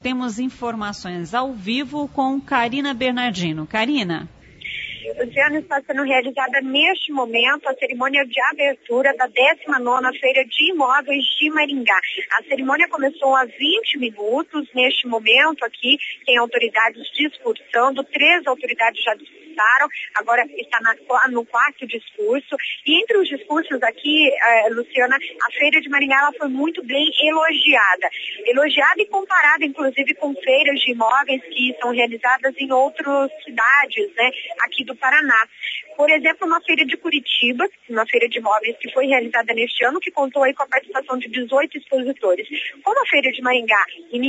temos informações ao vivo com Karina Bernardino. Karina. Luciana, está sendo realizada neste momento a cerimônia de abertura da 19ª Feira de Imóveis de Maringá. A cerimônia começou há 20 minutos. Neste momento aqui tem autoridades discursando, 3 autoridades já discursaram, agora está no 4º discurso. E entre os discursos aqui, Luciana, a Feira de Maringá ela foi muito bem elogiada. Elogiada e comparada, inclusive, com feiras de imóveis que são realizadas em outras cidades, né, aqui do Paraná. Por exemplo, uma feira de Curitiba, uma feira de imóveis que foi realizada neste ano, que contou aí com a participação de 18 expositores. Como a Feira de Maringá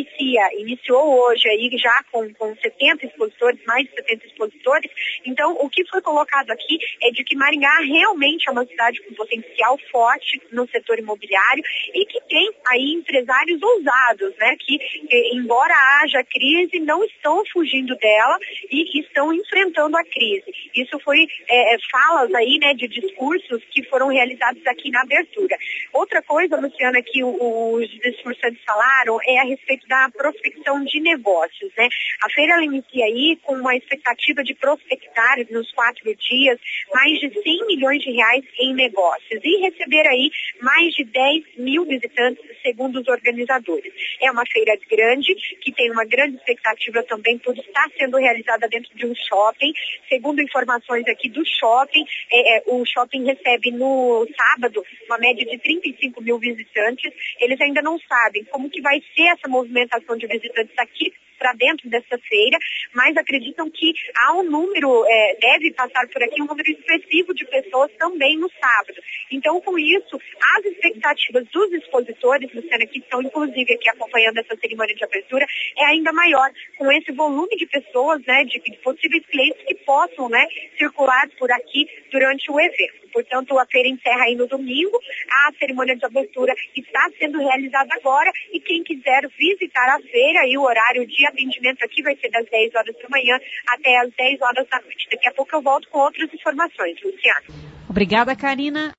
iniciou hoje aí já com 70 expositores, mais de 70 expositores, então o que foi colocado aqui é de que Maringá realmente é uma cidade com potencial forte no setor imobiliário e que tem aí empresários ousados, né, que embora haja crise, não estão fugindo dela e estão enfrentando a crise. Isso foi falas aí, né, de discursos que foram realizados aqui na abertura. Outra coisa, Luciana, que os discursantes falaram é a respeito da prospecção de negócios, né? A feira ela inicia aí com uma expectativa de prospectar nos 4 dias mais de 100 milhões de reais em negócios e receber aí mais de 10 mil visitantes, segundo os organizadores. É uma feira grande, que tem uma grande expectativa também por estar sendo realizada dentro de um shopping. Segundo informações aqui do shopping, o shopping recebe no sábado uma média de 35 mil visitantes. Eles ainda não sabem como que vai ser essa movimentação de visitantes aqui para dentro dessa feira, mas acreditam que há um número, deve passar por aqui um número expressivo de pessoas também no sábado. Então, com isso, as expectativas dos expositores, Luciana, que estão inclusive aqui acompanhando essa cerimônia de abertura, é ainda maior, com esse volume de pessoas, né, de possíveis clientes que possam, né, circular por aqui durante o evento. Portanto, a feira encerra aí no domingo, a cerimônia de abertura está sendo realizada agora e quem quiser visitar a feira e o horário de atendimento aqui vai ser das 10 horas da manhã até as 10 horas da noite. Daqui a pouco eu volto com outras informações, Luciana. Obrigada, Karina.